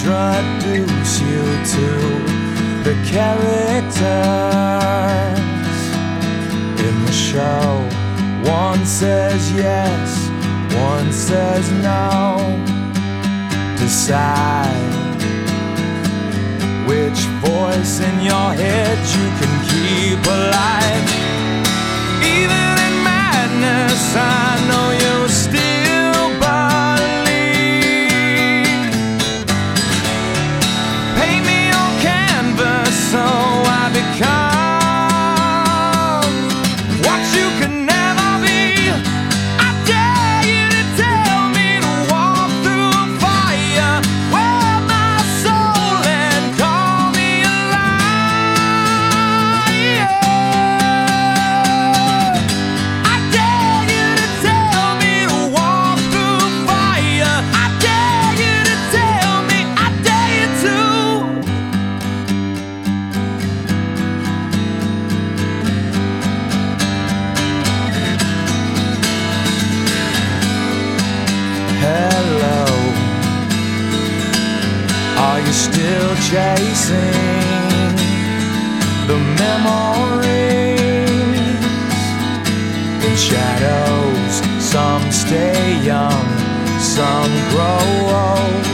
introduce you to the characters in the show. One says yes, one says no. Decide which voice in your head you can keep alive. Even in madness, I know you still believe. Paint me on canvas so I become what you can never be. I dare you to tell me to walk through fire, wear my soul and call me alive. Yeah. I dare you to tell me to walk through fire. I dare you to tell me, I dare you to. Hello, are you still chasing the memories? In shadows, some stay young, some grow old.